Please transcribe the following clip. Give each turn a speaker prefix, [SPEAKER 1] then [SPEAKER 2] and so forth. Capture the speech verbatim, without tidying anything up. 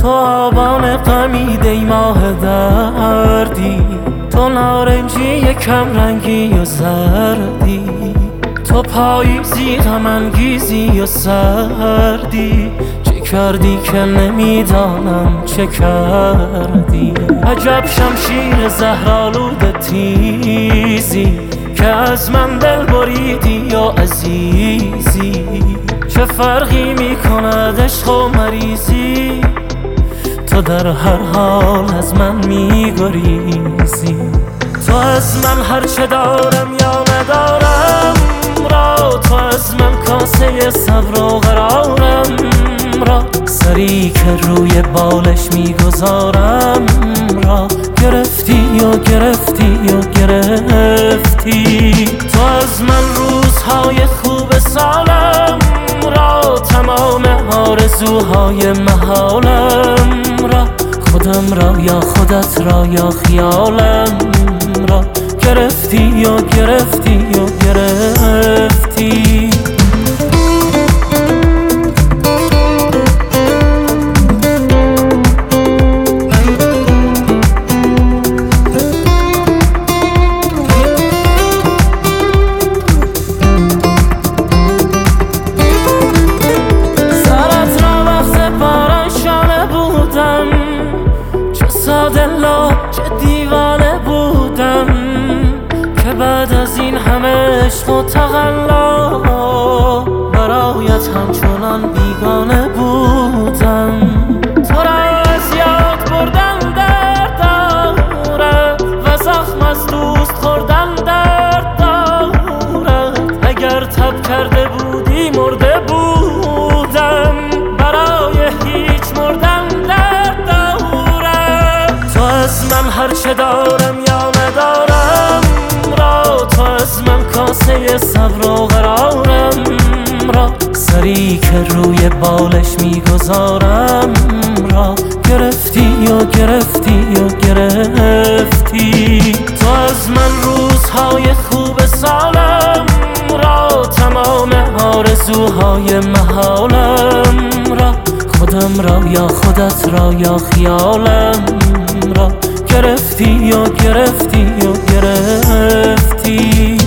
[SPEAKER 1] تو آبان غمید ای ماه دردی، تو نارنجی کم رنگی و زردی، تو پاییزی غم انگیزی و سردی. چه کردی که نمیدانم چه کردی؟ عجب شمشیر زهرآلود تیزی که از من دل بریدی یا عزیزی. چه فرقی میکند عشق و مریضی؟ تو در هر حال از من میگریزی. تو از من هر چه دارم یا ندارم را، تو از من کاسه صبر و قرارم را، سری که روی بالش میگذارم را گرفتی و گرفتی و گرفتی. تو از من روزهای خوب سالم را، تمام آرزوهای محالم را، خودم را یا خودت را یا خیالم را گرفتی و گرفتی و گرفتی. دلا چه دیوانه بودم که بعد از این همه عشق و تقلا برایت همچنان بیگانه بودم. تو را از یاد بردن درد دارد و زخم از دوست خوردن درد دارد. اگر تب کرده بودی مرده بودم، برای هیچ مردن درد دارد. تو از من هر چه دارم یا ندارم را، تو از من کاسه صبر و قرارم را، سری که روی بالش میگذارم را گرفتی و گرفتی و گرفتی. تو از من روزهای خوب سالم را، تمام آرزوهای محالم را، خودم را یا خودت را یا خیالم را گرفتی و گرفتی و گرفتی.